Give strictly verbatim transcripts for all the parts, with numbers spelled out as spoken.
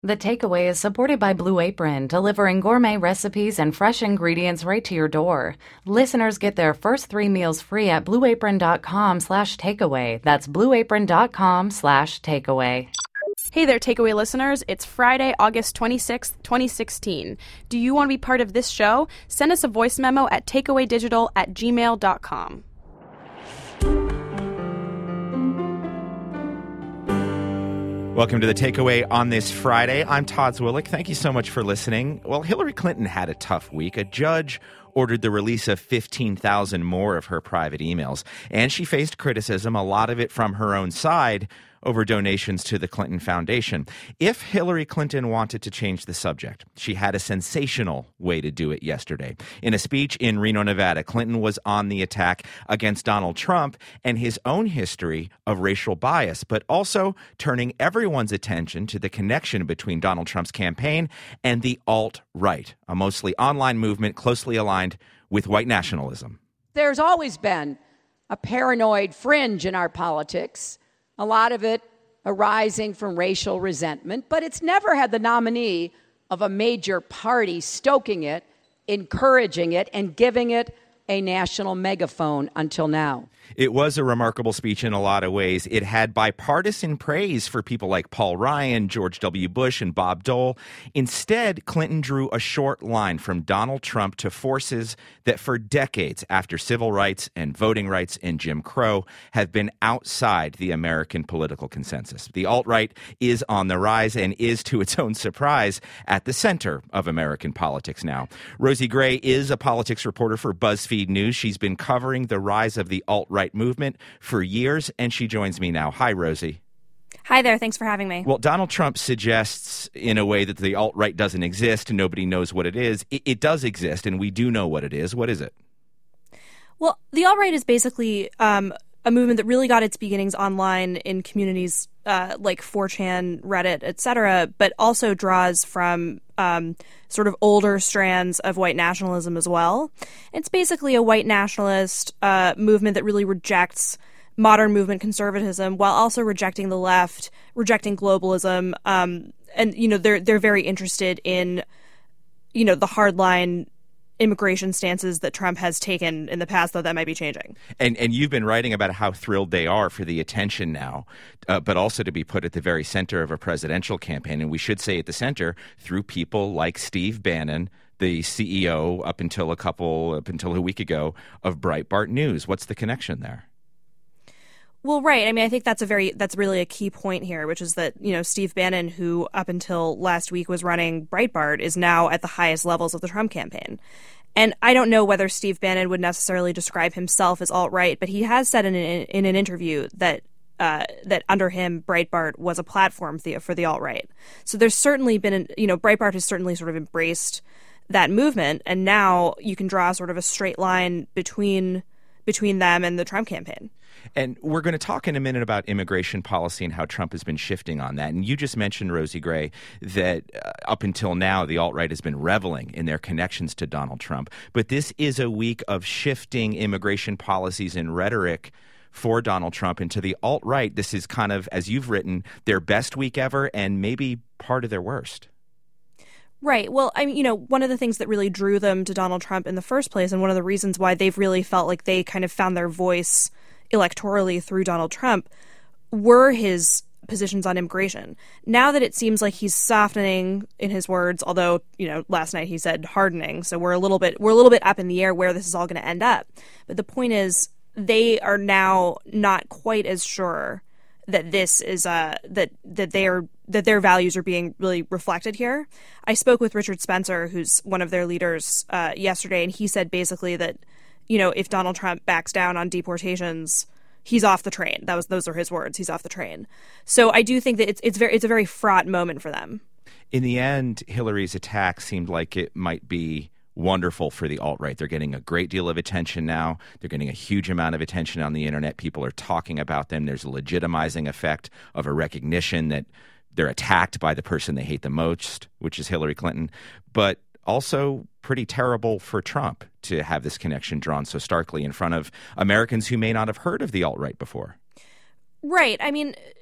The Takeaway is supported by Blue Apron, delivering gourmet recipes and fresh ingredients right to your door. Listeners get their first three meals free at blueapron.com slash takeaway. That's blueapron.com slash takeaway. Hey there, Takeaway listeners. It's Friday, August twenty-sixth, twenty sixteen. Do you want to be part of this show? Send us a voice memo at takeawaydigital at gmail dot com. Welcome to The Takeaway on this Friday. I'm Todd Zwillich. Thank you so much for listening. Well, Hillary Clinton had a tough week. A judge ordered the release of fifteen thousand more of her private emails, and she faced criticism, a lot of it from her own side, over donations to the Clinton Foundation. If Hillary Clinton wanted to change the subject, she had a sensational way to do it yesterday. In a speech in Reno, Nevada, Clinton was on the attack against Donald Trump and his own history of racial bias, but also turning everyone's attention to the connection between Donald Trump's campaign and the alt-right, a mostly online movement closely aligned with white nationalism. There's always been a paranoid fringe in our politics, a lot of it arising from racial resentment, but it's never had the nominee of a major party stoking it, encouraging it, and giving it a national megaphone until now. It was a remarkable speech in a lot of ways. It had bipartisan praise for people like Paul Ryan, George W. Bush, and Bob Dole. Instead, Clinton drew a short line from Donald Trump to forces that for decades after civil rights and voting rights and Jim Crow have been outside the American political consensus. The alt-right is on the rise and is, to its own surprise, at the center of American politics now. Rosie Gray is a politics reporter for BuzzFeed News. She's been covering the rise of the alt-right movement for years, and she joins me now. Hi, Rosie. Hi there. Thanks for having me. Well, Donald Trump suggests in a way that the alt-right doesn't exist and nobody knows what it is. It, it does exist, and we do know what it is. What is it? Well, the alt-right is basically um, a movement that really got its beginnings online in communities uh, like four chan, Reddit, et cetera, but also draws from um, sort of older strands of white nationalism as well. It's basically a white nationalist uh, movement that really rejects modern movement conservatism while also rejecting the left, rejecting globalism, um, and you know they're they're very interested in you know the hardline immigration stances that Trump has taken in the past, though that might be changing. And and you've been writing about how thrilled they are for the attention now, uh, but also to be put at the very center of a presidential campaign. And we should say at the center through people like Steve Bannon, the C E O up until a couple, up until a week ago, of Breitbart News. What's the connection there? Well, right. I mean, I think that's a very that's really a key point here, which is that, you know, Steve Bannon, who up until last week was running Breitbart, is now at the highest levels of the Trump campaign. And I don't know whether Steve Bannon would necessarily describe himself as alt-right, but he has said in an, in an interview that uh, that under him, Breitbart was a platform for the, for the alt-right. So there's certainly been, an, you know, Breitbart has certainly sort of embraced that movement, and now you can draw sort of a straight line between between them and the Trump campaign. And we're going to talk in a minute about immigration policy and how Trump has been shifting on that. And you just mentioned, Rosie Gray, that uh, up until now, the alt-right has been reveling in their connections to Donald Trump. But this is a week of shifting immigration policies and rhetoric for Donald Trump. And to the alt-right, this is kind of, as you've written, their best week ever and maybe part of their worst. Right. Well, I mean, you know, one of the things that really drew them to Donald Trump in the first place, and one of the reasons why they've really felt like they kind of found their voice electorally through Donald Trump, were his positions on immigration. Now that it seems like he's softening in his words, although, you know, last night he said hardening, so we're a little bit we're a little bit up in the air where this is all going to end up. But the point is, they are now not quite as sure that this is uh that that they are that their values are being really reflected here. I spoke with Richard Spencer, who's one of their leaders, uh, yesterday, and he said basically that, you know, if Donald Trump backs down on deportations, he's off the train. That was those are his words. He's off the train. So I do think that it's it's very it's a very fraught moment for them. In the end, Hillary's attack seemed like it might be wonderful for the alt-right. They're getting a great deal of attention now. They're getting a huge amount of attention on the internet. People are talking about them. There's a legitimizing effect of a recognition that they're attacked by the person they hate the most, which is Hillary Clinton. But also pretty terrible for Trump to have this connection drawn so starkly in front of Americans who may not have heard of the alt-right before. Right. I mean,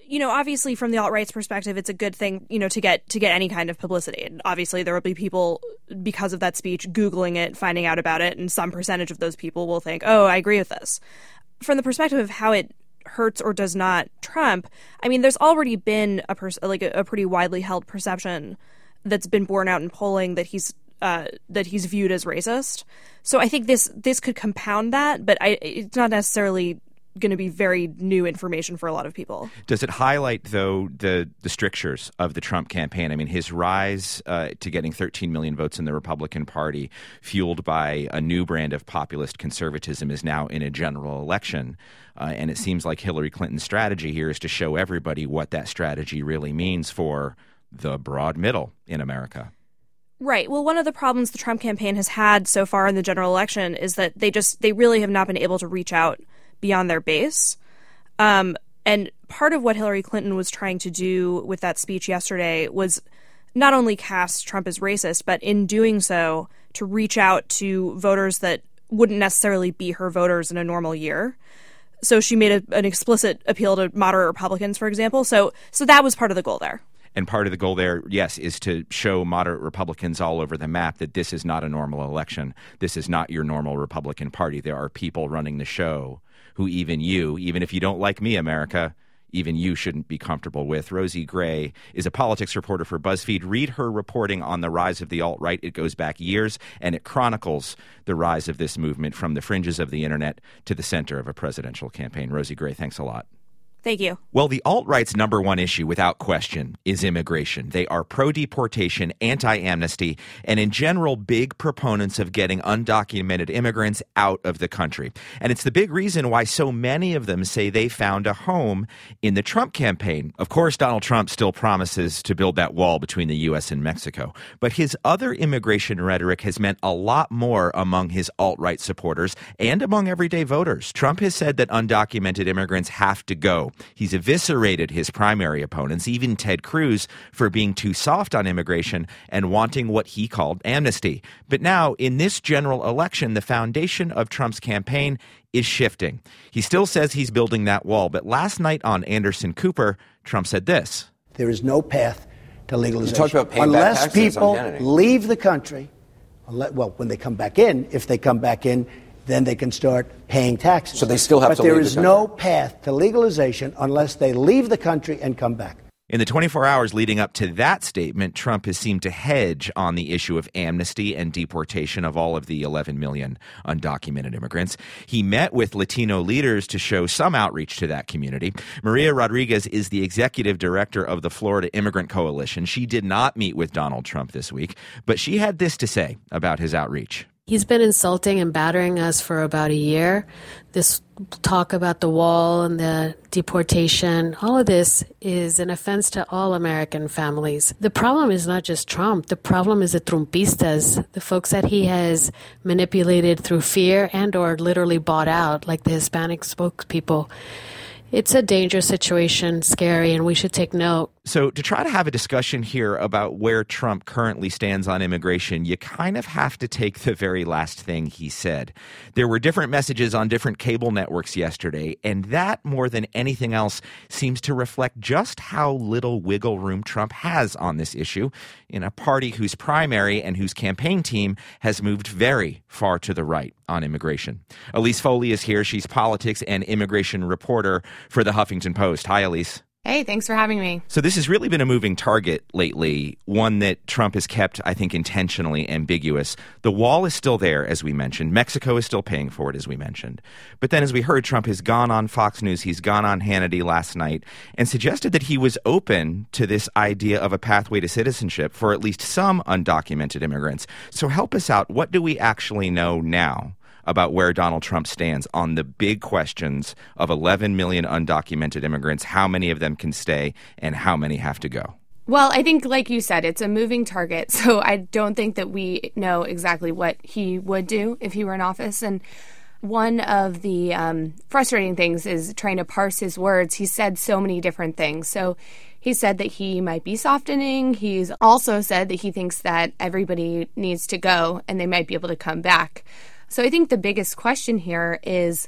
you know, obviously from the alt-right's perspective, it's a good thing, you know, to get to get any kind of publicity. And obviously there will be people, because of that speech, Googling it, finding out about it, and some percentage of those people will think, oh, I agree with this. From the perspective of how it hurts or does not Trump, I mean, there's already been a pers- like a, a pretty widely held perception that's been borne out in polling that he's uh, that he's viewed as racist. So I think this this could compound that, but I, it's not necessarily going to be very new information for a lot of people. Does it highlight, though, the the strictures of the Trump campaign? I mean, his rise uh, to getting thirteen million votes in the Republican Party, fueled by a new brand of populist conservatism, is now in a general election. Uh, and it seems like Hillary Clinton's strategy here is to show everybody what that strategy really means for the broad middle in America. Right. Well, one of the problems the Trump campaign has had so far in the general election is that they just they really have not been able to reach out beyond their base. Um, and part of what Hillary Clinton was trying to do with that speech yesterday was not only cast Trump as racist, but in doing so, to reach out to voters that wouldn't necessarily be her voters in a normal year. So she made a, an explicit appeal to moderate Republicans, for example. So so that was part of the goal there. And part of the goal there, yes, is to show moderate Republicans all over the map that this is not a normal election. This is not your normal Republican Party. There are people running the show who even you, even if you don't like me, America, even you shouldn't be comfortable with. Rosie Gray is a politics reporter for BuzzFeed. Read her reporting on the rise of the alt-right. It goes back years, and it chronicles the rise of this movement from the fringes of the internet to the center of a presidential campaign. Rosie Gray, thanks a lot. Thank you. Well, the alt-right's number one issue, without question, is immigration. They are pro-deportation, anti-amnesty, and in general, big proponents of getting undocumented immigrants out of the country. And it's the big reason why so many of them say they found a home in the Trump campaign. Of course, Donald Trump still promises to build that wall between the U S and Mexico. But his other immigration rhetoric has meant a lot more among his alt-right supporters and among everyday voters. Trump has said that undocumented immigrants have to go. He's eviscerated his primary opponents, even Ted Cruz, for being too soft on immigration and wanting what he called amnesty. But now, in this general election, the foundation of Trump's campaign is shifting. He still says he's building that wall, but last night on Anderson Cooper, Trump said this. There is no path to legalization. You talked about paying unless back taxes people on Kennedy. leave the country. Well, when they come back in, if they come back in, then they can start paying taxes. So they still have but to there leave is the no path to legalization unless they leave the country and come back. In the twenty-four hours leading up to that statement, Trump has seemed to hedge on the issue of amnesty and deportation of all of the eleven million undocumented immigrants. He met with Latino leaders to show some outreach to that community. Maria Rodriguez is the executive director of the Florida Immigrant Coalition. She did not meet with Donald Trump this week, but she had this to say about his outreach. He's been insulting and battering us for about a year. This talk about the wall and the deportation, all of this is an offense to all American families. The problem is not just Trump. The problem is the Trumpistas, the folks that he has manipulated through fear and or literally bought out, like the Hispanic spokespeople. It's a dangerous situation, scary, and we should take note. So to try to have a discussion here about where Trump currently stands on immigration, you kind of have to take the very last thing he said. There were different messages on different cable networks yesterday, and that, more than anything else, seems to reflect just how little wiggle room Trump has on this issue in a party whose primary and whose campaign team has moved very far to the right on immigration. Elise Foley is here. She's politics and immigration reporter for the Huffington Post. Hi, Elise. Hey, thanks for having me. So this has really been a moving target lately, one that Trump has kept, I think, intentionally ambiguous. The wall is still there, as we mentioned. Mexico is still paying for it, as we mentioned. But then, as we heard, Trump has gone on Fox News, he's gone on Hannity last night, and suggested that he was open to this idea of a pathway to citizenship for at least some undocumented immigrants. So help us out. What do we actually know now about where Donald Trump stands on the big questions of eleven million undocumented immigrants, how many of them can stay, and how many have to go? Well, I think, like you said, it's a moving target, so I don't think that we know exactly what he would do if he were in office. And one of the um, frustrating things is trying to parse his words. He said so many different things. So he said that he might be softening. He's also said that he thinks that everybody needs to go and they might be able to come back. So I think the biggest question here is,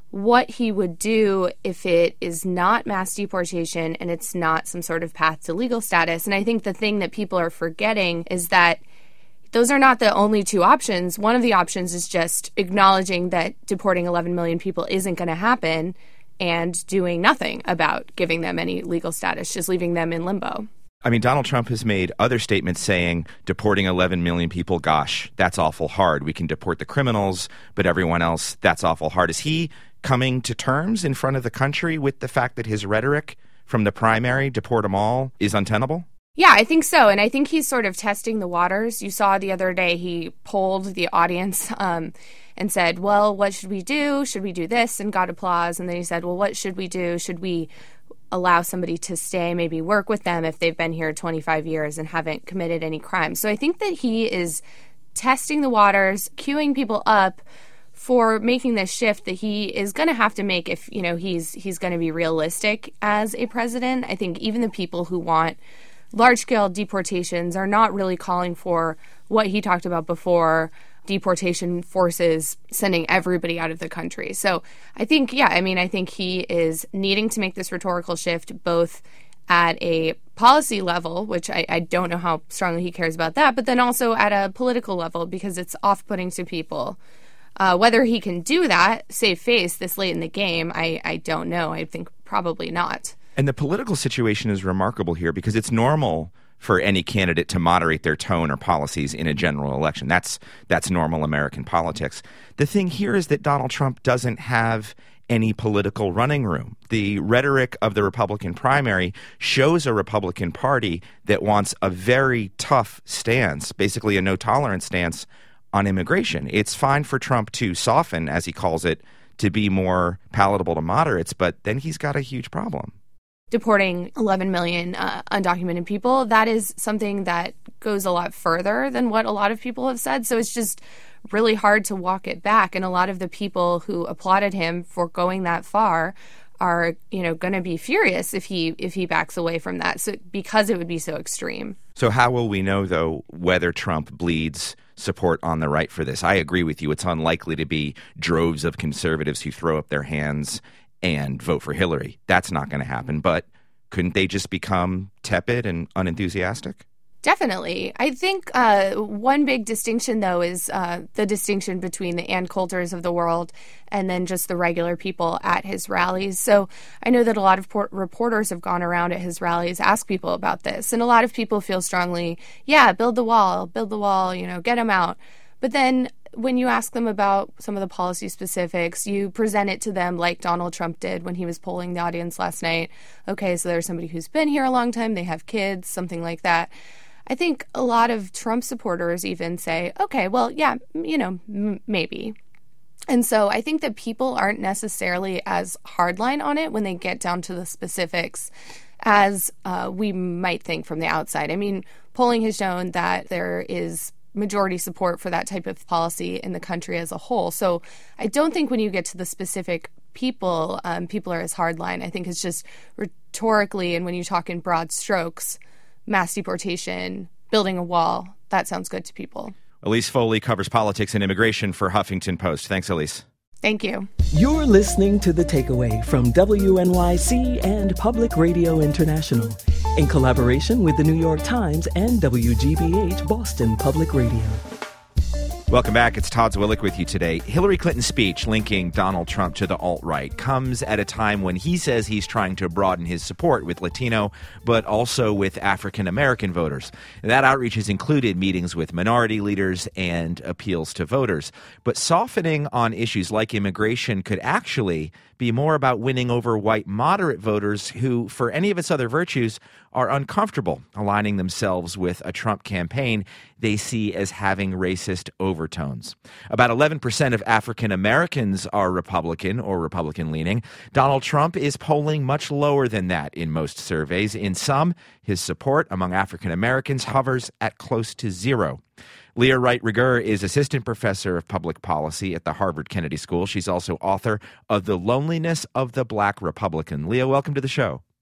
what he would do if it is not mass deportation and it's not some sort of path to legal status. And I think the thing that people are forgetting is that those are not the only two options. One of the options is just acknowledging that deporting eleven million people isn't going to happen and doing nothing about giving them any legal status, just leaving them in limbo. I mean, Donald Trump has made other statements saying deporting eleven million people, gosh, that's awful hard. We can deport the criminals, but everyone else, that's awful hard. Is he coming to terms in front of the country with the fact that his rhetoric from the primary, deport them all, is untenable? Yeah, I think so. And I think he's sort of testing the waters. You saw the other day he polled the audience um, and said, well, what should we do? Should we do this? And got applause. And then he said, well, what should we do? Should we allow somebody to stay, maybe work with them if they've been here twenty-five years and haven't committed any crimes? So I think that he is testing the waters, queuing people up for making this shift that he is going to have to make if, you know, he's he's going to be realistic as a president. I think even the people who want large-scale deportations are not really calling for what he talked about before, deportation forces sending everybody out of the country. So I think, yeah, I mean, I think he is needing to make this rhetorical shift both at a policy level, which I, I don't know how strongly he cares about that, but then also at a political level because it's off-putting to people. Uh, whether he can do that, save face this late in the game, I, I don't know. I think probably not. And the political situation is remarkable here because it's normal for any candidate to moderate their tone or policies in a general election. That's that's normal American politics. The thing here is that Donald Trump doesn't have any political running room. The rhetoric of the Republican primary shows a Republican Party that wants a very tough stance, basically a no-tolerance stance on immigration. It's fine for Trump to soften, as he calls it, to be more palatable to moderates, but then he's got a huge problem. Deporting eleven million uh, undocumented people, that is something that goes a lot further than what a lot of people have said. So it's just really hard to walk it back. And a lot of the people who applauded him for going that far are, you know, going to be furious if he if he backs away from that. So because it would be so extreme. So how will we know, though, whether Trump bleeds support on the right for this? I agree with you. It's unlikely to be droves of conservatives who throw up their hands and vote for Hillary. That's not going to happen. But couldn't they just become tepid and unenthusiastic? Definitely. I think uh, one big distinction, though, is uh, the distinction between the Ann Coulters of the world and then just the regular people at his rallies. So I know that a lot of por- reporters have gone around at his rallies, ask people about this. And a lot of people feel strongly, yeah, build the wall, build the wall, you know, get them out. But then when you ask them about some of the policy specifics, you present it to them like Donald Trump did when he was polling the audience last night. Okay, so there's somebody who's been here a long time, they have kids, something like that. I think a lot of Trump supporters even say, okay, well, yeah, you know, m- maybe. And so I think that people aren't necessarily as hardline on it when they get down to the specifics as uh, we might think from the outside. I mean, polling has shown that there is majority support for that type of policy in the country as a whole. So I don't think when you get to the specific people, um, people are as hardline. I think it's just rhetorically, and when you talk in broad strokes, mass deportation, building a wall, that sounds good to people. Elise Foley covers politics and immigration for Huffington Post. Thanks, Elise. Thank you. You're listening to The Takeaway from W N Y C and Public Radio International in collaboration with the New York Times and W G B H Boston Public Radio. Welcome back. It's Todd Zwillich with you today. Hillary Clinton's speech linking Donald Trump to the alt-right comes at a time when he says he's trying to broaden his support with Latino, but also with African-American voters. That outreach has included meetings with minority leaders and appeals to voters. But softening on issues like immigration could actually be more about winning over white moderate voters who, for any of its other virtues, are uncomfortable aligning themselves with a Trump campaign they see as having racist overtones. About eleven percent of African Americans are Republican or Republican-leaning. Donald Trump is polling much lower than that in most surveys. In some, his support among African Americans hovers at close to zero. Leah Wright Rigueur is assistant professor of public policy at the Harvard Kennedy School. She's also author of The Loneliness of the Black Republican. Leah, welcome to the show.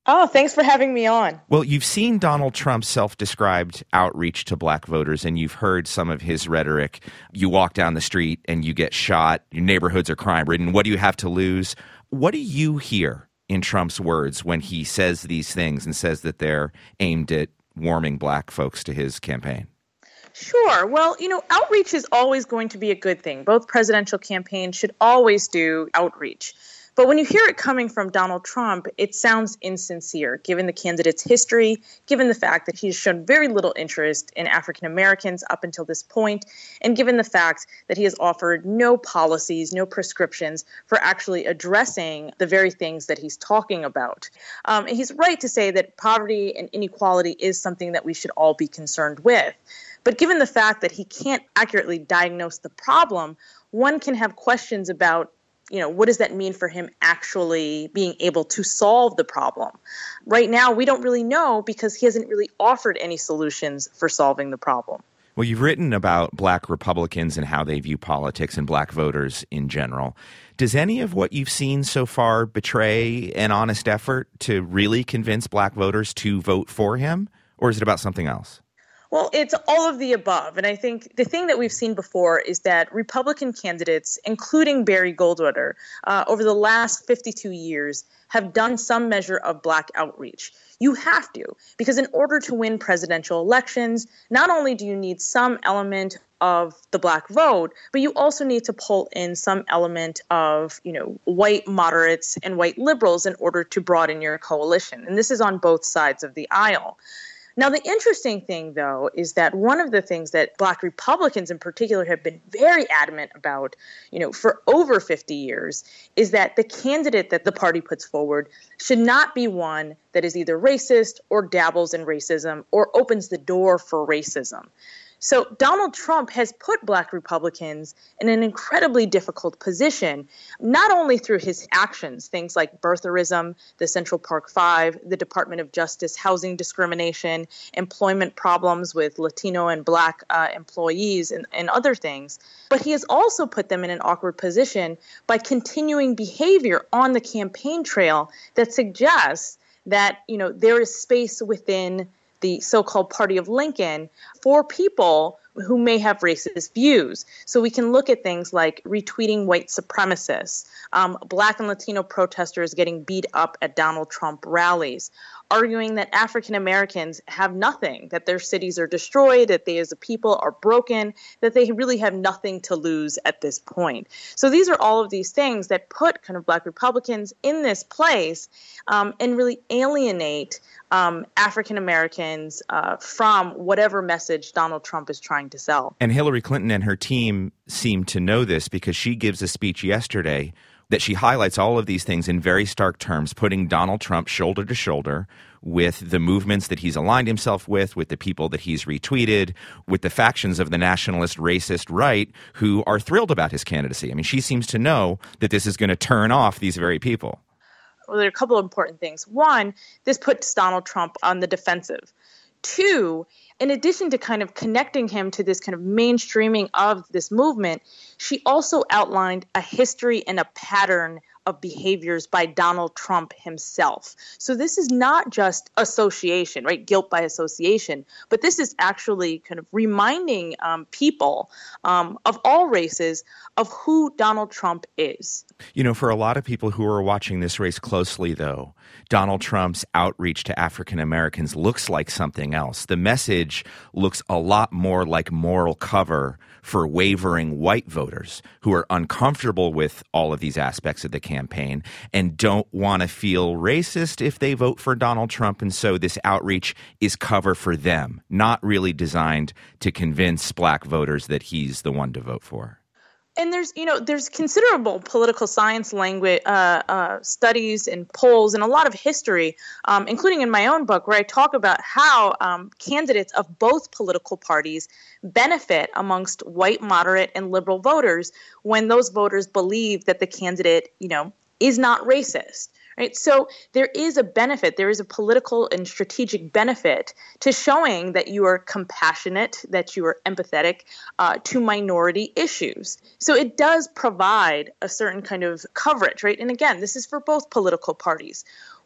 Oh, thanks for having me on. Well, you've seen Donald Trump's self-described outreach to black voters, and you've heard some of his rhetoric. You walk down the street and you get shot. Your neighborhoods are crime-ridden. What do you have to lose? What do you hear in Trump's words when he says these things and says that they're aimed at warming black folks to his campaign? Sure. Well, you know, outreach is always going to be a good thing. Both presidential campaigns should always do outreach. But when you hear it coming from Donald Trump, it sounds insincere, given the candidate's history, given the fact that he's shown very little interest in African Americans up until this point, and given the fact that he has offered no policies, no prescriptions for actually addressing the very things that he's talking about. Um, and he's right to say that poverty and inequality is something that we should all be concerned with. But given the fact that he can't accurately diagnose the problem, one can have questions about, you know, what does that mean for him actually being able to solve the problem? Right now, we don't really know because he hasn't really offered any solutions for solving the problem. Well, you've written about black Republicans and how they view politics and black voters in general. Does any of what you've seen so far betray an honest effort to really convince black voters to vote for him? Or is it about something else? Well, it's all of the above. And I think the thing that we've seen before is that Republican candidates, including Barry Goldwater, uh, over the last fifty-two years, have done some measure of black outreach. You have to, because in order to win presidential elections, not only do you need some element of the black vote, but you also need to pull in some element of, you know, white moderates and white liberals in order to broaden your coalition. And this is on both sides of the aisle. Now, the interesting thing, though, is that one of the things that black Republicans in particular have been very adamant about, you know, for over fifty years, is that the candidate that the party puts forward should not be one that is either racist or dabbles in racism or opens the door for racism. So Donald Trump has put black Republicans in an incredibly difficult position, not only through his actions, things like birtherism, the Central Park Five, the Department of Justice housing discrimination, employment problems with Latino and black uh, employees, and, and other things, but he has also put them in an awkward position by continuing behavior on the campaign trail that suggests that, you know, there is space within the so-called Party of Lincoln for people who may have racist views. So we can look at things like retweeting white supremacists, um, black and Latino protesters getting beat up at Donald Trump rallies, arguing that African Americans have nothing, that their cities are destroyed, that they as a people are broken, that they really have nothing to lose at this point. So these are all of these things that put kind of black Republicans in this place um, and really alienate um, African Americans uh, from whatever message Donald Trump is trying to sell. And Hillary Clinton and her team seem to know this because she gives a speech yesterday that she highlights all of these things in very stark terms, putting Donald Trump shoulder to shoulder with the movements that he's aligned himself with, with the people that he's retweeted, with the factions of the nationalist, racist right who are thrilled about his candidacy. I mean, she seems to know that this is going to turn off these very people. Well, there are a couple of important things. One, this puts Donald Trump on the defensive. Two, in addition to kind of connecting him to this kind of mainstreaming of this movement, she also outlined a history and a pattern of behaviors by Donald Trump himself. So this is not just association, right? Guilt by association, but this is actually kind of reminding um, people um, of all races of who Donald Trump is. You know, for a lot of people who are watching this race closely, though, Donald Trump's outreach to African Americans looks like something else. The message looks a lot more like moral cover for wavering white voters who are uncomfortable with all of these aspects of the campaign and don't want to feel racist if they vote for Donald Trump. And so this outreach is cover for them, not really designed to convince black voters that he's the one to vote for. And there's, you know, there's considerable political science language uh, uh, studies and polls and a lot of history, um, including in my own book, where I talk about how um, candidates of both political parties benefit amongst white, moderate, and liberal voters when those voters believe that the candidate, you know, is not racist. Right? So there is a benefit, there is a political and strategic benefit to showing that you are compassionate, that you are empathetic uh, to minority issues. So it does provide a certain kind of coverage, right? And again, this is for both political parties.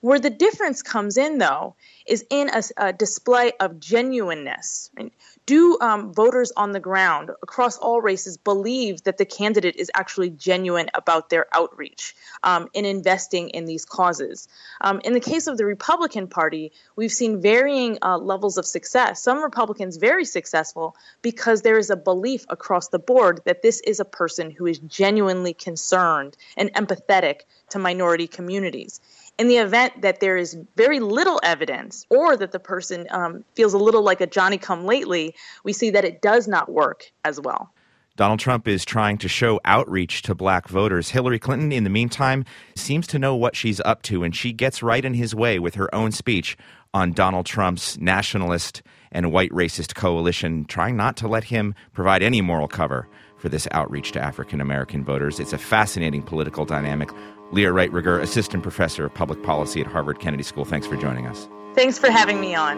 Where the difference comes in, though, is in a, a display of genuineness. Right? Do um, voters on the ground across all races believe that the candidate is actually genuine about their outreach um, in investing in these causes? Um, in the case of the Republican Party, we've seen varying uh, levels of success. Some Republicans very successful because there is a belief across the board that this is a person who is genuinely concerned and empathetic to minority communities. In the event that there is very little evidence or that the person um, feels a little like a Johnny-come-lately, we see that it does not work as well. Donald Trump is trying to show outreach to black voters. Hillary Clinton, in the meantime, seems to know what she's up to, and she gets right in his way with her own speech on Donald Trump's nationalist and white racist coalition, trying not to let him provide any moral cover for this outreach to African-American voters. It's a fascinating political dynamic. Leah Wright-Rigueur, Assistant Professor of Public Policy at Harvard Kennedy School. Thanks for joining us. Thanks for having me on.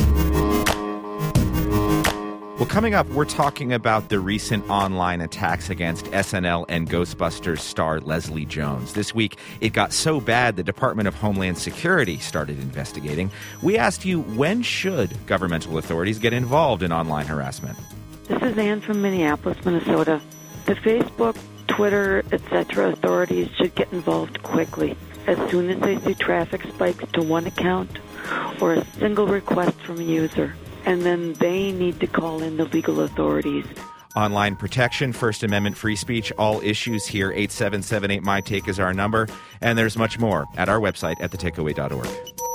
Well, coming up, we're talking about the recent online attacks against S N L and Ghostbusters star Leslie Jones. This week, it got so bad the Department of Homeland Security started investigating. We asked you, when should governmental authorities get involved in online harassment? This is Ann from Minneapolis, Minnesota. The Facebook, Twitter, et cetera authorities should get involved quickly. As soon as they see traffic spikes to one account or a single request from a user, and then they need to call in the legal authorities. Online protection, First Amendment free speech, all issues here. eight seven seven eight, M Y Take is our number. And there's much more at our website at the takeaway dot org.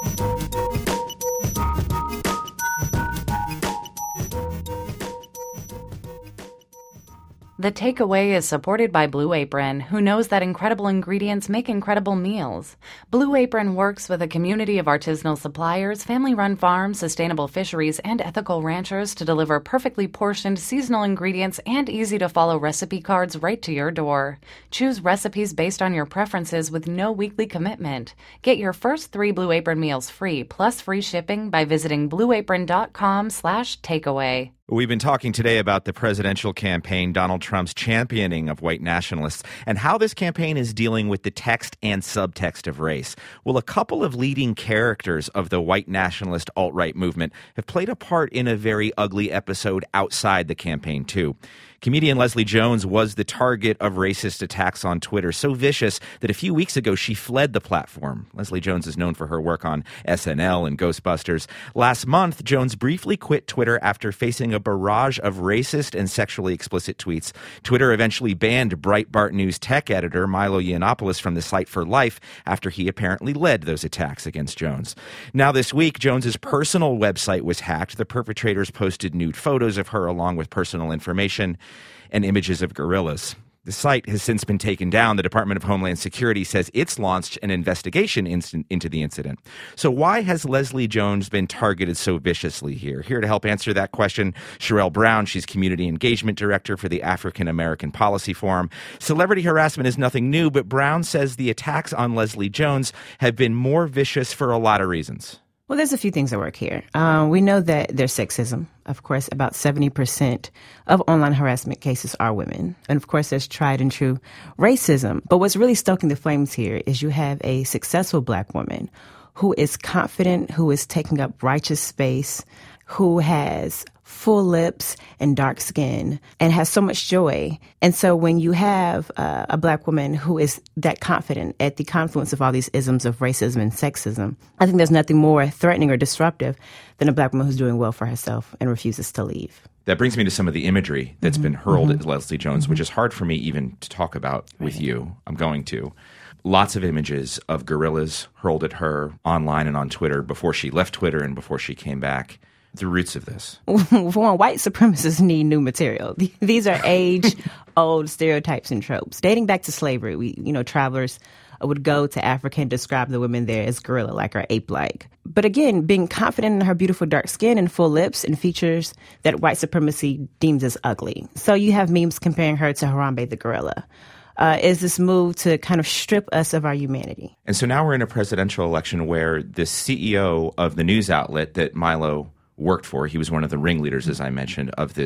The Takeaway is supported by Blue Apron, who knows that incredible ingredients make incredible meals. Blue Apron works with a community of artisanal suppliers, family-run farms, sustainable fisheries, and ethical ranchers to deliver perfectly portioned seasonal ingredients and easy-to-follow recipe cards right to your door. Choose recipes based on your preferences with no weekly commitment. Get your first three Blue Apron meals free, plus free shipping by visiting blueapron.com slash takeaway. We've been talking today about the presidential campaign, Donald Trump's championing of white nationalists, and how this campaign is dealing with the text and subtext of race. Well, a couple of leading characters of the white nationalist alt-right movement have played a part in a very ugly episode outside the campaign, too. Comedian Leslie Jones was the target of racist attacks on Twitter, so vicious that a few weeks ago she fled the platform. Leslie Jones is known for her work on S N L and Ghostbusters. Last month, Jones briefly quit Twitter after facing a barrage of racist and sexually explicit tweets. Twitter eventually banned Breitbart News tech editor Milo Yiannopoulos from the site for life after he apparently led those attacks against Jones. Now this week, Jones's personal website was hacked. The perpetrators posted nude photos of her along with personal information and images of gorillas. The site has since been taken down. The Department of Homeland Security says it's launched an investigation in- into the incident. So why has Leslie Jones been targeted so viciously here? Here to help answer that question, Sherelle Brown. She's Community Engagement Director for the African American Policy Forum. Celebrity harassment is nothing new, but Brown says the attacks on Leslie Jones have been more vicious for a lot of reasons. Well, there's a few things at work here. Uh, we know that there's sexism. Of course, about seventy percent of online harassment cases are women. And of course, there's tried and true racism. But what's really stoking the flames here is you have a successful black woman who is confident, who is taking up righteous space, who has full lips and dark skin and has so much joy. And so when you have uh, a black woman who is that confident at the confluence of all these isms of racism and sexism, I think there's nothing more threatening or disruptive than a black woman who's doing well for herself and refuses to leave. That brings me to some of the imagery that's mm-hmm. been hurled mm-hmm. at Leslie Jones, mm-hmm. which is hard for me even to talk about right. with you. I'm going to. Lots of images of gorillas hurled at her online and on Twitter before she left Twitter and before she came back. The roots of this? For one, white supremacists need new material. These are age-old stereotypes and tropes. Dating back to slavery, we, you know, travelers would go to Africa and describe the women there as gorilla-like or ape-like. But again, being confident in her beautiful dark skin and full lips and features that white supremacy deems as ugly. So you have memes comparing her to Harambe the gorilla. Uh, is this move to kind of strip us of our humanity. And so now we're in a presidential election where the C E O of the news outlet that Milo worked for, he was one of the ringleaders, as I mentioned, of this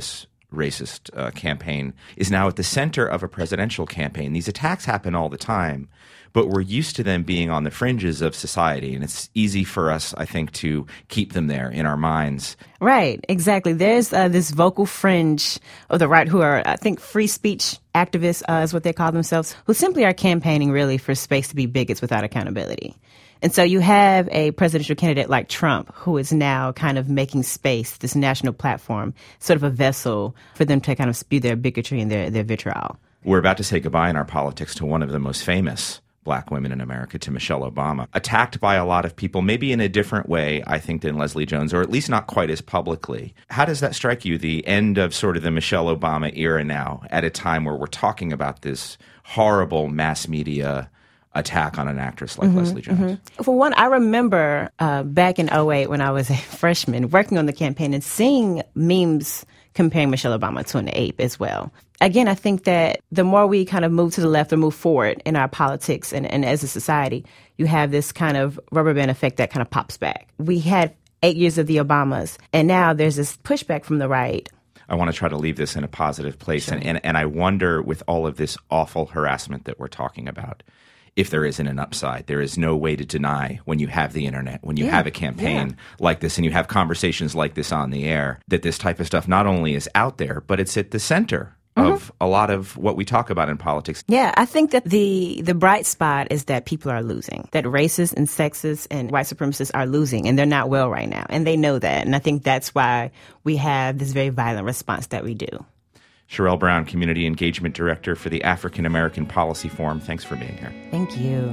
racist uh, campaign, is now at the center of a presidential campaign. These attacks happen all the time, but we're used to them being on the fringes of society, and it's easy for us, I think, to keep them there in our minds. Right, exactly. There's uh, this vocal fringe of the right who are, I think, free speech activists uh, is what they call themselves, who simply are campaigning really for space to be bigots without accountability. And so you have a presidential candidate like Trump, who is now kind of making space, this national platform, sort of a vessel for them to kind of spew their bigotry and their, their vitriol. We're about to say goodbye in our politics to one of the most famous black women in America, to Michelle Obama, attacked by a lot of people, maybe in a different way, I think, than Leslie Jones, or at least not quite as publicly. How does that strike you, the end of sort of the Michelle Obama era now, at a time where we're talking about this horrible mass media attack on an actress like mm-hmm, Leslie Jones? Mm-hmm. For one, I remember uh, back in oh eight when I was a freshman working on the campaign and seeing memes comparing Michelle Obama to an ape as well. Again, I think that the more we kind of move to the left or move forward in our politics and, and as a society, you have this kind of rubber band effect that kind of pops back. We had eight years of the Obamas, and now there's this pushback from the right. I want to try to leave this in a positive place. Sure. And, and, and I wonder, with all of this awful harassment that we're talking about, if there isn't an upside. There is no way to deny when you have the internet, when you yeah. have a campaign yeah. like this and you have conversations like this on the air, that this type of stuff not only is out there, but it's at the center mm-hmm. of a lot of what we talk about in politics. Yeah, I think that the the bright spot is that people are losing, that racists and sexists and white supremacists are losing, and they're not well right now, and they know that. And I think that's why we have this very violent response that we do. Sherelle Brown, Community Engagement Director for the African American Policy Forum. Thanks for being here. Thank you.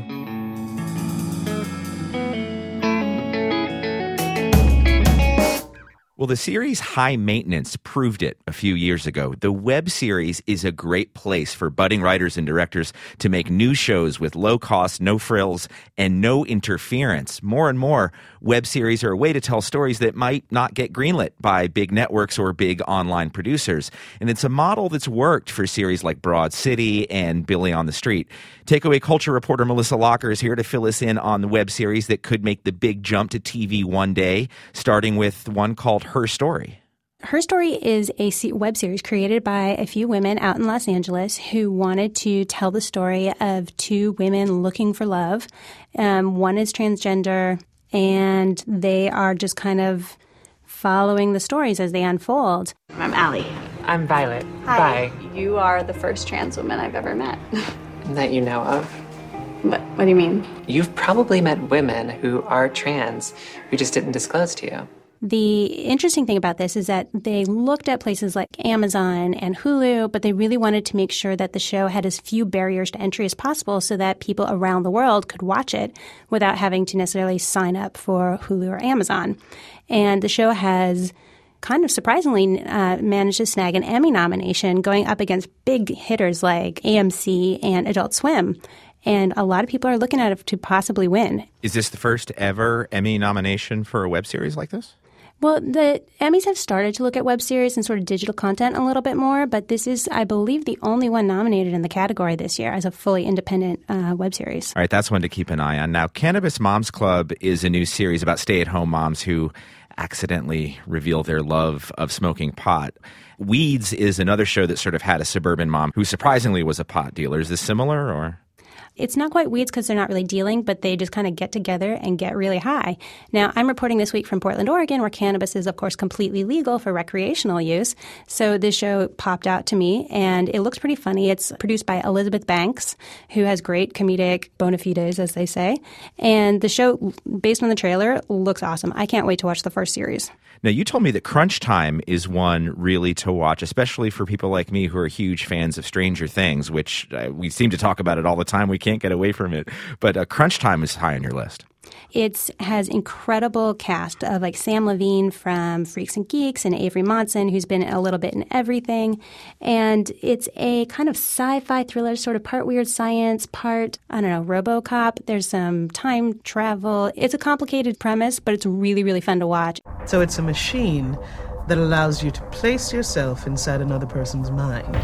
Well, the series High Maintenance proved it a few years ago. The web series is a great place for budding writers and directors to make new shows with low cost, no frills, and no interference. More and more, web series are a way to tell stories that might not get greenlit by big networks or big online producers. And it's a model that's worked for series like Broad City and Billy on the Street. Takeaway culture reporter Melissa Locker is here to fill us in on the web series that could make the big jump to T V one day, starting with one called Her Story. Her Story is a web series created by a few women out in Los Angeles who wanted to tell the story of two women looking for love. Um, one is transgender, and they are just kind of following the stories as they unfold. I'm Allie. I'm Violet. Hi. Bye. You are the first trans woman I've ever met. That you know of. What, what do you mean? You've probably met women who are trans who just didn't disclose to you. The interesting thing about this is that they looked at places like Amazon and Hulu, but they really wanted to make sure that the show had as few barriers to entry as possible so that people around the world could watch it without having to necessarily sign up for Hulu or Amazon. And the show has kind of surprisingly uh, managed to snag an Emmy nomination going up against big hitters like A M C and Adult Swim. And a lot of people are looking at it to possibly win. Is this the first ever Emmy nomination for a web series like this? Well, the Emmys have started to look at web series and sort of digital content a little bit more, but this is, I believe, the only one nominated in the category this year as a fully independent uh, web series. All right, that's one to keep an eye on. Now, Cannabis Moms Club is a new series about stay-at-home moms who accidentally reveal their love of smoking pot. Weeds is another show that sort of had a suburban mom who surprisingly was a pot dealer. Is this similar, or...? It's not quite weeds because they're not really dealing, but they just kind of get together and get really high. Now, I'm reporting this week from Portland, Oregon, where cannabis is, of course, completely legal for recreational use. So this show popped out to me, and it looks pretty funny. It's produced by Elizabeth Banks, who has great comedic bona fides, as they say. And the show, based on the trailer, looks awesome. I can't wait to watch the first series. Now, you told me that Crunch Time is one really to watch, especially for people like me who are huge fans of Stranger Things, which uh, we seem to talk about it all the time. We can't get away from it. But uh, Crunch Time is high on your list. It has incredible cast of like Sam Levine from Freaks and Geeks and Avery Monson, who's been a little bit in everything. And it's a kind of sci-fi thriller, sort of part weird science, part, I don't know, RoboCop. There's some time travel. It's a complicated premise, but it's really, really fun to watch. So it's a machine that allows you to place yourself inside another person's mind.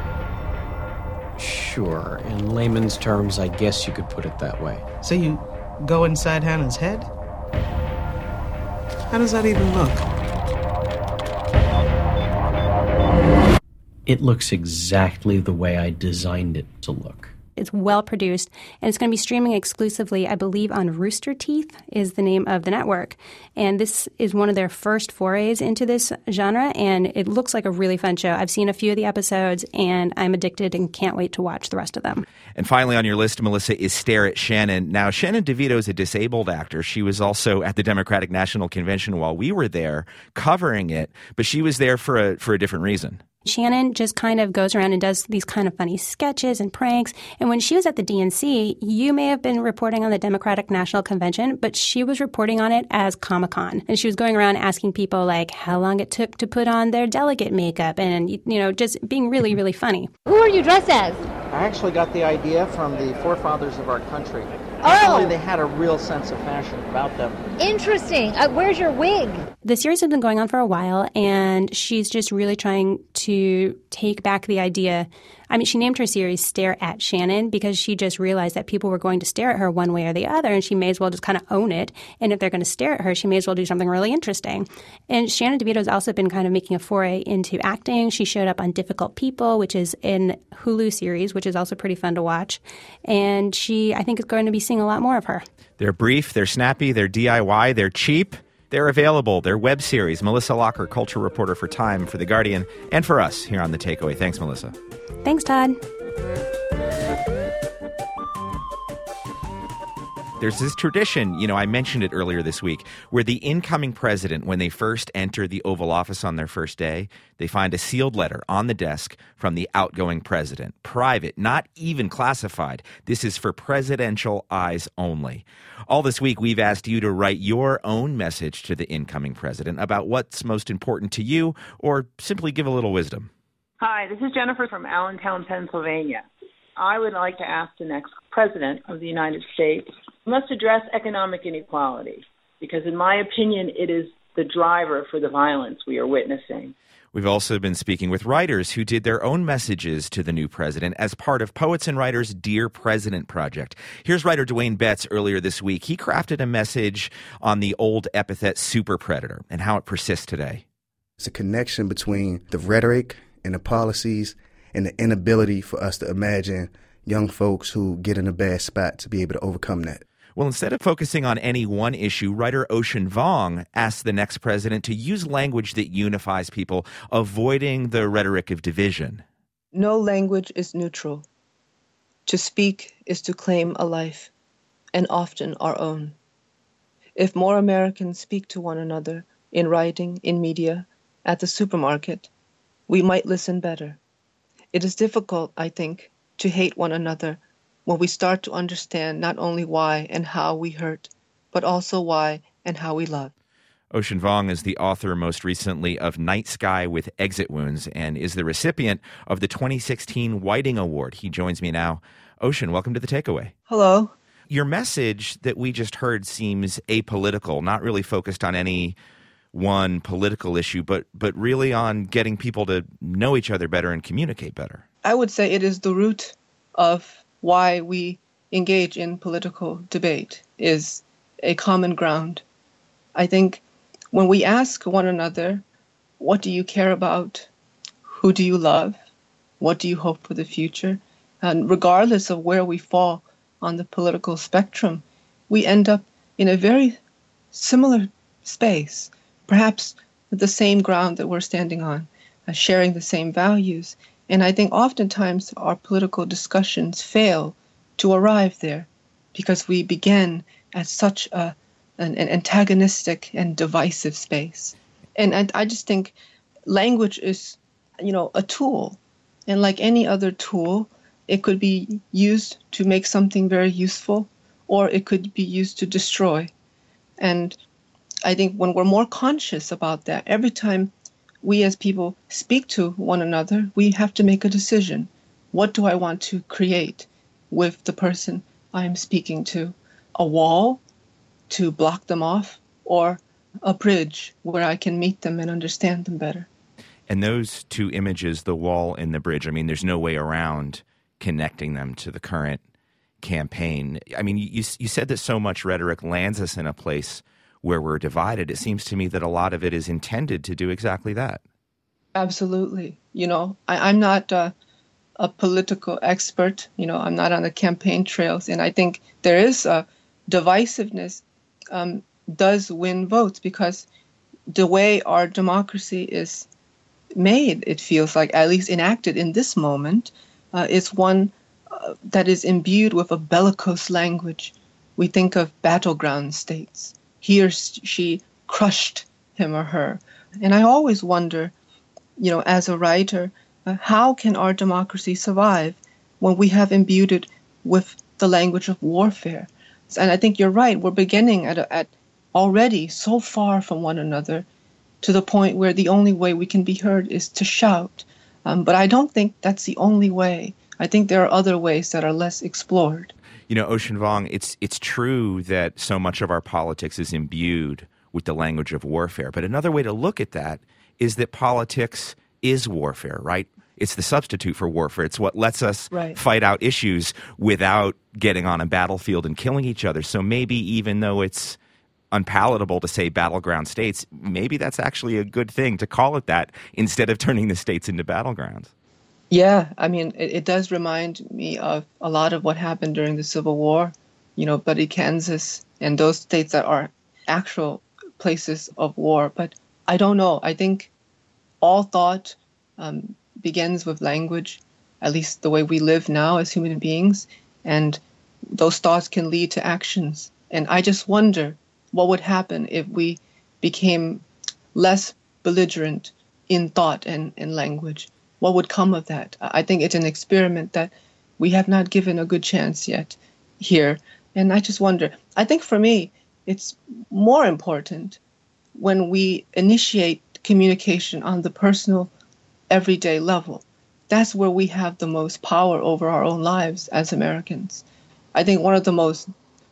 Sure. In layman's terms, I guess you could put it that way. So you go inside Hannah's head? How does that even look? It looks exactly the way I designed it to look. It's well produced, and it's going to be streaming exclusively, I believe, on Rooster Teeth is the name of the network. And this is one of their first forays into this genre, and it looks like a really fun show. I've seen a few of the episodes, and I'm addicted and can't wait to watch the rest of them. And finally on your list, Melissa, is Stare at Shannon. Now, Shannon DeVito is a disabled actor. She was also at the Democratic National Convention while we were there covering it, but she was there for a for a different reason. Shannon just kind of goes around and does these kind of funny sketches and pranks. And when she was at the D N C, you may have been reporting on the Democratic National Convention, but she was reporting on it as Comic-Con. And she was going around asking people, like, how long it took to put on their delegate makeup and, you know, just being really, really funny. Who are you dressed as? I actually got the idea from the forefathers of our country. Oh! Actually, they had a real sense of fashion about them. Interesting. Uh, where's your wig? The series has been going on for a while, and she's just really trying to take back the idea. I mean, she named her series Stare at Shannon because she just realized that people were going to stare at her one way or the other, and she may as well just kind of own it. And if they're going to stare at her, she may as well do something really interesting. And Shannon DeVito has also been kind of making a foray into acting. She showed up on Difficult People, which is an Hulu series, which is also pretty fun to watch. And she, I think, is going to be seeing a lot more of her. They're brief, they're snappy, they're D I Y, they're cheap. They're available. They're web series. Melissa Locker, culture reporter for Time, for The Guardian, and for us here on The Takeaway. Thanks, Melissa. Thanks, Todd. There's this tradition, you know, I mentioned it earlier this week, where the incoming president, when they first enter the Oval Office on their first day, they find a sealed letter on the desk from the outgoing president. Private, not even classified. This is for presidential eyes only. All this week, we've asked you to write your own message to the incoming president about what's most important to you, or simply give a little wisdom. Hi, this is Jennifer from Allentown, Pennsylvania. I would like to ask the next president of the United States must address economic inequality, because in my opinion, it is the driver for the violence we are witnessing. We've also been speaking with writers who did their own messages to the new president as part of Poets and Writers' Dear President project. Here's writer Dwayne Betts earlier this week. He crafted a message on the old epithet super predator and how it persists today. It's a connection between the rhetoric and the policies and the inability for us to imagine young folks who get in a bad spot to be able to overcome that. Well, instead of focusing on any one issue, writer Ocean Vuong asked the next president to use language that unifies people, avoiding the rhetoric of division. No language is neutral. To speak is to claim a life, and often our own. If more Americans speak to one another in writing, in media, at the supermarket, we might listen better. It is difficult, I think, to hate one another when we start to understand not only why and how we hurt, but also why and how we love. Ocean Vuong is the author most recently of Night Sky with Exit Wounds and is the recipient of the twenty sixteen Whiting Award. He joins me now. Ocean, welcome to The Takeaway. Hello. Your message that we just heard seems apolitical, not really focused on any one political issue, but but really on getting people to know each other better and communicate better. I would say it is the root of why we engage in political debate, is a common ground. I think when we ask one another, what do you care about? Who do you love? What do you hope for the future? And regardless of where we fall on the political spectrum, we end up in a very similar space, perhaps the same ground that we're standing on, uh, sharing the same values. And I think oftentimes our political discussions fail to arrive there because we begin at such a, an, an antagonistic and divisive space. And I, I just think language is, you know, a tool. And like any other tool, it could be used to make something very useful, or it could be used to destroy. And I think when we're more conscious about that, every time we as people speak to one another, we have to make a decision. What do I want to create with the person I'm speaking to? A wall to block them off, or a bridge where I can meet them and understand them better? And those two images, the wall and the bridge, I mean, there's no way around connecting them to the current campaign. I mean, you, you said that so much rhetoric lands us in a place where we're divided. It seems to me that a lot of it is intended to do exactly that. Absolutely. You know, I, I'm not uh, a political expert. You know, I'm not on the campaign trails. And I think there is a divisiveness um, does win votes because the way our democracy is made, it feels like, at least enacted in this moment, uh, is one uh, that is imbued with a bellicose language. We think of battleground states. He or she crushed him or her. And I always wonder, you know, as a writer, uh, how can our democracy survive when we have imbued it with the language of warfare? And I think you're right. We're beginning at, a, at already so far from one another to the point where the only way we can be heard is to shout. Um, but I don't think that's the only way. I think there are other ways that are less explored. You know, Ocean Vuong, it's it's true that so much of our politics is imbued with the language of warfare. But another way to look at that is that politics is warfare, right? It's the substitute for warfare. It's what lets us right. fight out issues without getting on a battlefield and killing each other. So maybe even though it's unpalatable to say battleground states, maybe that's actually a good thing to call it that instead of turning the states into battlegrounds. Yeah, I mean, it, it does remind me of a lot of what happened during the Civil War, you know, bloody Kansas and those states that are actual places of war. But I don't know. I think all thought um, begins with language, at least the way we live now as human beings, and those thoughts can lead to actions. And I just wonder what would happen if we became less belligerent in thought and, and language. What would come of that? I think it's an experiment that we have not given a good chance yet here. And I just wonder, I think for me, it's more important when we initiate communication on the personal, everyday level. That's where we have the most power over our own lives as Americans. I think one of the most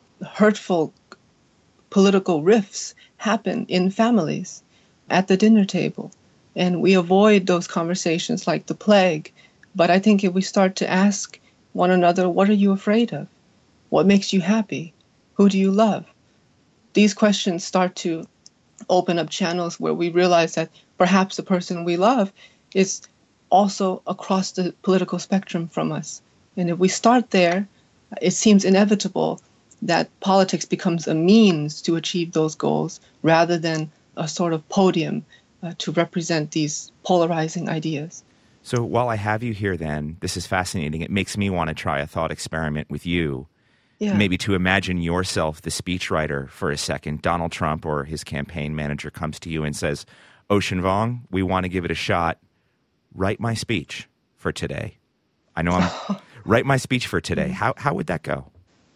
hurtful political rifts happen in families at the dinner table. And we avoid those conversations like the plague. But I think if we start to ask one another, what are you afraid of? What makes you happy? Who do you love? These questions start to open up channels where we realize that perhaps the person we love is also across the political spectrum from us. And if we start there, it seems inevitable that politics becomes a means to achieve those goals rather than a sort of podium uh, to represent these polarizing ideas. So while I have you here then, this is fascinating. It makes me want to try a thought experiment with you. Yeah. Maybe to imagine yourself the speechwriter for a second. Donald Trump or his campaign manager comes to you and says, Ocean Vuong, we want to give it a shot. Write my speech for today. I know I'm... write my speech for today. How how would that go?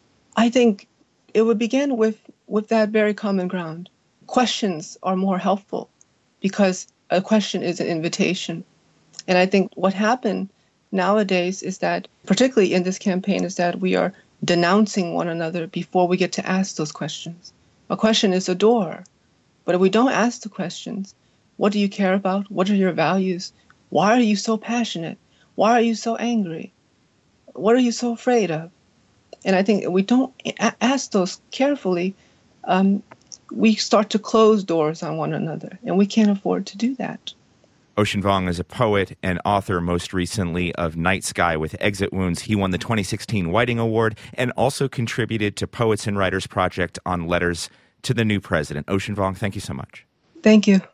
I think it would begin with, with that very common ground. Questions are more helpful because a question is an invitation. And I think what happened nowadays is that, particularly in this campaign, is that we are denouncing one another before we get to ask those questions. A question is a door. But if we don't ask the questions, what do you care about? What are your values? Why are you so passionate? Why are you so angry? What are you so afraid of? And I think if we don't a- ask those carefully, um, we start to close doors on one another, and we can't afford to do that. Ocean Vuong is a poet and author, most recently of Night Sky with Exit Wounds. He won the twenty sixteen Whiting Award and also contributed to Poets and Writers Project on letters to the new president. Ocean Vuong, thank you so much. Thank you.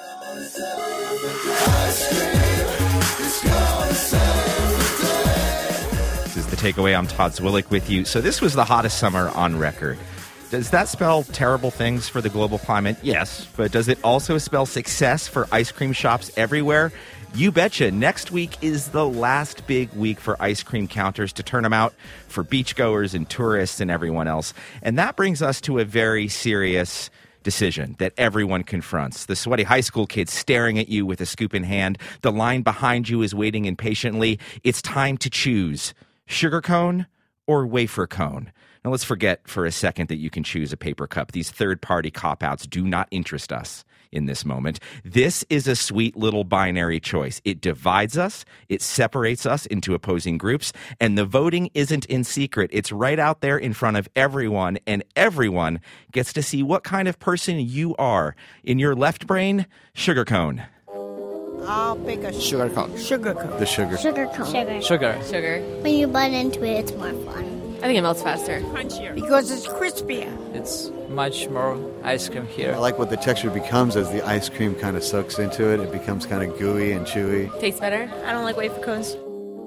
This is The Takeaway. I'm Todd Zwillich with you. So this was the hottest summer on record. Does that spell terrible things for the global climate? Yes. But does it also spell success for ice cream shops everywhere? You betcha. Next week is the last big week for ice cream counters to turn them out for beachgoers and tourists and everyone else. And that brings us to a very serious decision that everyone confronts. The sweaty high school kid staring at you with a scoop in hand. The line behind you is waiting impatiently. It's time to choose sugar cone or wafer cone. Now, let's forget for a second that you can choose a paper cup. These third-party cop-outs do not interest us in this moment. This is a sweet little binary choice. It divides us, it separates us into opposing groups, and the voting isn't in secret. It's right out there in front of everyone, and everyone gets to see what kind of person you are. In your left brain, sugar cone. I'll pick a Sugar cone. Sugar cone. The sugar. Sugar cone. Sugar. Sugar. Sugar. When you bite into it, it's more fun. I think it melts faster. Crunchier. Because it's crispier. It's much more ice cream here. I like what the texture becomes as the ice cream kind of sucks into it. It becomes kind of gooey and chewy. Tastes better. I don't like wafer cones.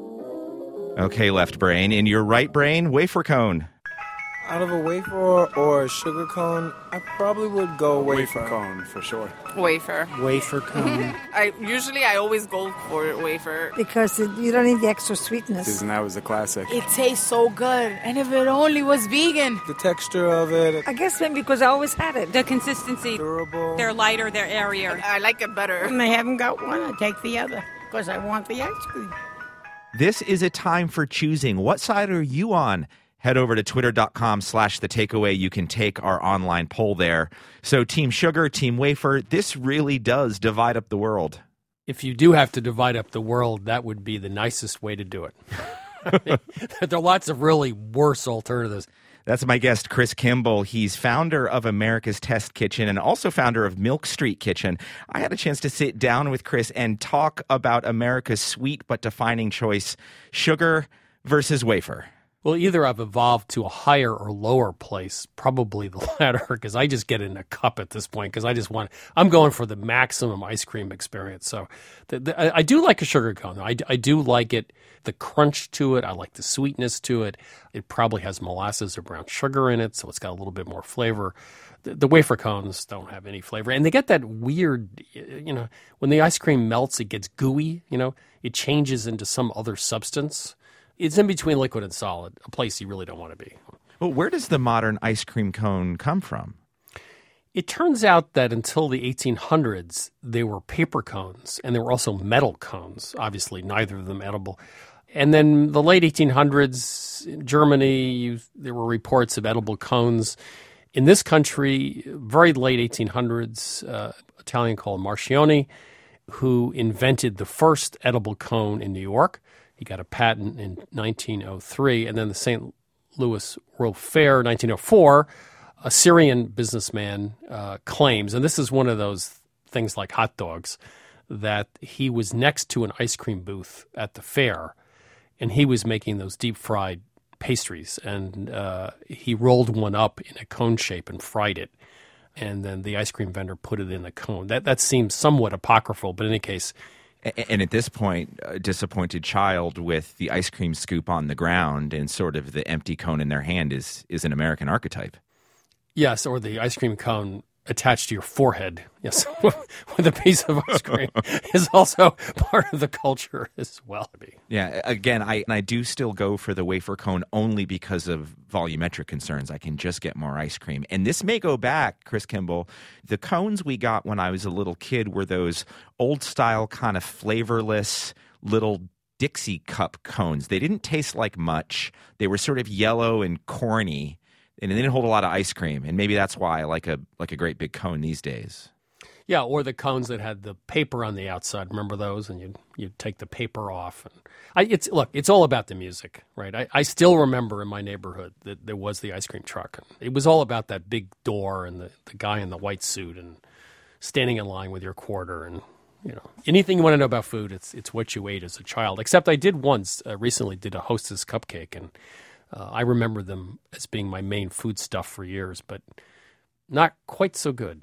Okay, left brain. In your right brain, wafer cone. Out of a wafer or a sugar cone, I probably would go wafer. Wafer cone, for sure. Wafer. Wafer cone. I usually I always go for wafer. Because it, you don't need the extra sweetness. And that was a classic. It tastes so good. And if it only was vegan. The texture of it. I guess maybe because I always had it. The consistency. Durable. They're lighter, they're airier. I like it better. And I haven't got one, I take the other. Because I want the ice cream. This is a time for choosing. What side are you on? Head over to twitter.com slash the takeaway. You can take our online poll there. So Team Sugar, Team Wafer, this really does divide up the world. If you do have to divide up the world, that would be the nicest way to do it. I mean, there are lots of really worse alternatives. That's my guest, Chris Kimball. He's founder of America's Test Kitchen and also founder of Milk Street Kitchen. I had a chance to sit down with Chris and talk about America's sweet but defining choice, sugar versus wafer. Well, either I've evolved to a higher or lower place, probably the latter, because I just get in a cup at this point because I just want – I'm going for the maximum ice cream experience. So the, the, I, I do like a sugar cone. I, I do like it, the crunch to it. I like the sweetness to it. It probably has molasses or brown sugar in it, so it's got a little bit more flavor. The, the wafer cones don't have any flavor. And they get that weird – you know, when the ice cream melts, it gets gooey. You know, it changes into some other substance. It's in between liquid and solid, a place you really don't want to be. Well, where does the modern ice cream cone come from? It turns out that until the eighteen hundreds, they were paper cones, and there were also metal cones, obviously neither of them edible. And then the late eighteen hundreds, in Germany, you, there were reports of edible cones. In this country, very late eighteen hundreds, uh, Italian called Marchioni, who invented the first edible cone in New York. He got a patent in nineteen oh three, and then the Saint Louis World Fair, nineteen oh four, a Syrian businessman uh, claims, and this is one of those things like hot dogs, that he was next to an ice cream booth at the fair, and he was making those deep-fried pastries, and uh, he rolled one up in a cone shape and fried it, and then the ice cream vendor put it in the cone. That, that seems somewhat apocryphal, but in any case... And at this point, a disappointed child with the ice cream scoop on the ground and sort of the empty cone in their hand is is an American archetype. Yes, or the ice cream cone attached to your forehead, yes, with a piece of ice cream is also part of the culture as well. Yeah, again, I I do still go for the wafer cone only because of volumetric concerns. I can just get more ice cream. And this may go back, Chris Kimball. The cones we got when I was a little kid were those old-style kind of flavorless little Dixie cup cones. They didn't taste like much. They were sort of yellow and corny. And they didn't hold a lot of ice cream, and maybe that's why I like a like a great big cone these days. Yeah, or the cones that had the paper on the outside. Remember those? And you'd, you'd take the paper off. And I, it's look, it's all about the music, right? I, I still remember in my neighborhood that there was the ice cream truck. It was all about that big door and the, the guy in the white suit and standing in line with your quarter. And, you know, anything you want to know about food, it's it's what you ate as a child. Except I did once, uh, recently did a Hostess cupcake, and Uh, I remember them as being my main food stuff for years, but not quite so good.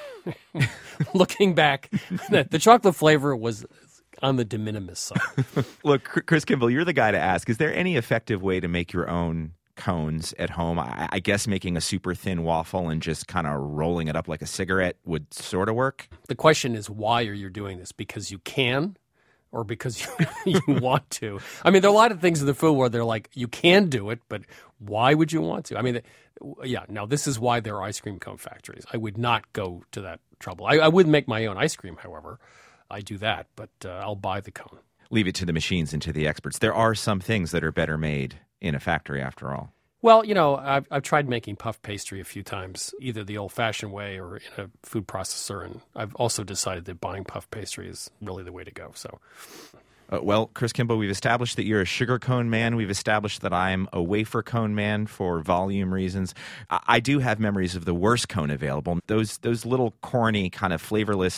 Looking back, the chocolate flavor was on the de minimis side. Look, Chris Kimball, you're the guy to ask. Is there any effective way to make your own cones at home? I, I guess making a super thin waffle and just kind of rolling it up like a cigarette would sort of work. The question is, why are you doing this? Because you can? Or because you, you want to. I mean, there are a lot of things in the food where they're like, you can do it, but why would you want to? I mean, yeah, now this is why there are ice cream cone factories. I would not go to that trouble. I, I would make my own ice cream, however. I do that, but uh, I'll buy the cone. Leave it to the machines and to the experts. There are some things that are better made in a factory, after all. Well, you know, I've, I've tried making puff pastry a few times, either the old-fashioned way or in a food processor, and I've also decided that buying puff pastry is really the way to go. So, uh, well, Chris Kimball, we've established that you're a sugar cone man. We've established that I'm a wafer cone man for volume reasons. I, I do have memories of the worst cone available. Those those little corny, kind of flavorless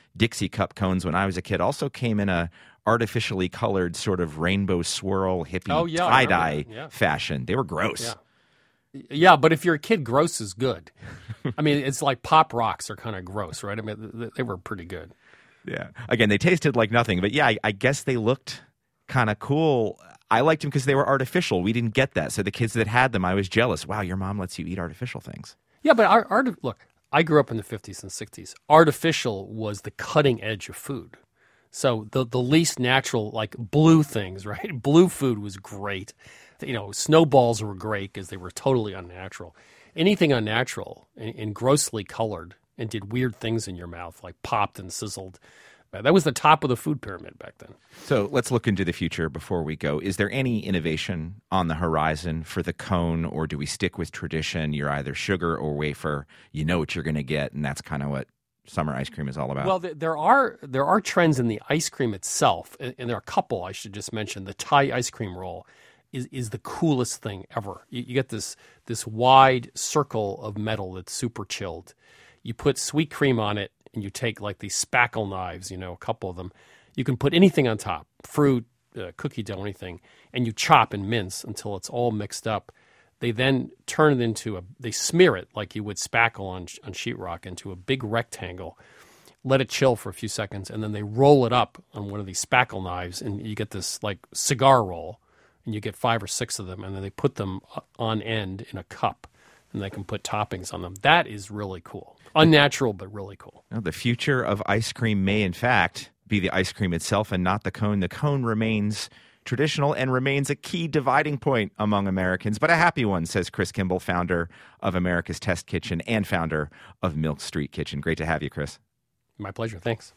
Dixie cup cones when I was a kid also came in a artificially colored sort of rainbow swirl hippie Oh, yeah, I tie-dye remember that, yeah. fashion. They were gross. Yeah. Yeah, but if you're a kid, gross is good. I mean, it's like Pop Rocks are kind of gross, right? I mean, they were pretty good. Yeah. Again, they tasted like nothing, but yeah, I, I guess they looked kind of cool. I liked them because they were artificial. We didn't get that. So the kids that had them, I was jealous. Wow, your mom lets you eat artificial things. Yeah, but our, our look, I grew up in the fifties and sixties. Artificial was the cutting edge of food. So the the least natural, like blue things, right? Blue food was great. You know, snowballs were great because they were totally unnatural. Anything unnatural and, and grossly colored and did weird things in your mouth, like popped and sizzled. That was the top of the food pyramid back then. So let's look into the future before we go. Is there any innovation on the horizon for the cone, or do we stick with tradition? You're either sugar or wafer. You know what you're going to get, and that's kind of what summer ice cream is all about. Well, there are there are trends in the ice cream itself, and there are a couple I should just mention. The Thai ice cream roll is is the coolest thing ever. You, you get this this wide circle of metal that's super chilled. You put sweet cream on it, and you take like these spackle knives, you know, a couple of them. You can put anything on top, fruit, uh, cookie dough, anything, and you chop and mince until it's all mixed up. They then turn it into a, they smear it like you would spackle on, on sheetrock into a big rectangle, let it chill for a few seconds, and then they roll it up on one of these spackle knives, and you get this like cigar roll, and you get five or six of them, and then they put them on end in a cup, and they can put toppings on them. That is really cool. Unnatural, but really cool. Now, the future of ice cream may, in fact, be the ice cream itself and not the cone. The cone remains traditional and remains a key dividing point among Americans, but a happy one, says Chris Kimball, founder of America's Test Kitchen and founder of Milk Street Kitchen. Great to have you, Chris. My pleasure. Thanks.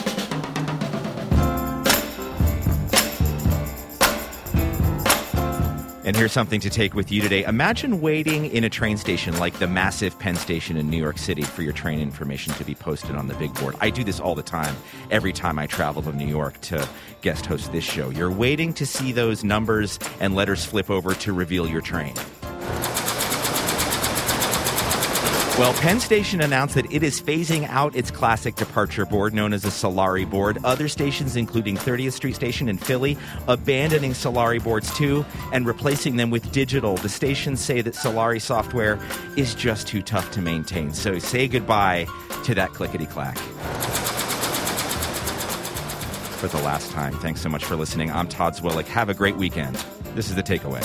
And here's something to take with you today. Imagine waiting in a train station like the massive Penn Station in New York City for your train information to be posted on the big board. I do this all the time, every time I travel to New York to guest host this show. You're waiting to see those numbers and letters flip over to reveal your train. Well, Penn Station announced that it is phasing out its classic departure board known as a Solari board. Other stations, including thirtieth Street Station in Philly, abandoning Solari boards too and replacing them with digital. The stations say that Solari software is just too tough to maintain. So say goodbye to that clickety-clack. For the last time, thanks so much for listening. I'm Todd Zwillich. Have a great weekend. This is The Takeaway.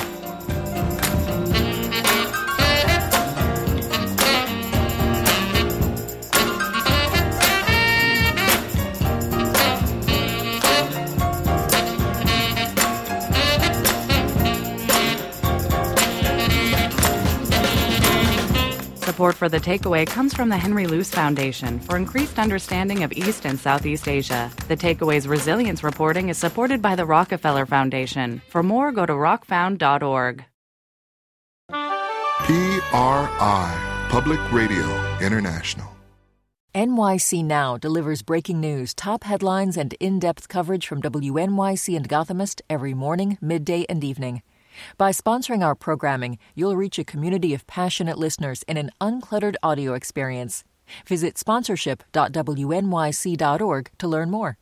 Support for The Takeaway comes from the Henry Luce Foundation for increased understanding of East and Southeast Asia. The Takeaway's resilience reporting is supported by the Rockefeller Foundation. For more, go to rock found dot org. P R I, Public Radio International. N Y C Now delivers breaking news, top headlines, and in-depth coverage from W N Y C and Gothamist every morning, midday, and evening. By sponsoring our programming, you'll reach a community of passionate listeners in an uncluttered audio experience. Visit sponsorship dot W N Y C dot org to learn more.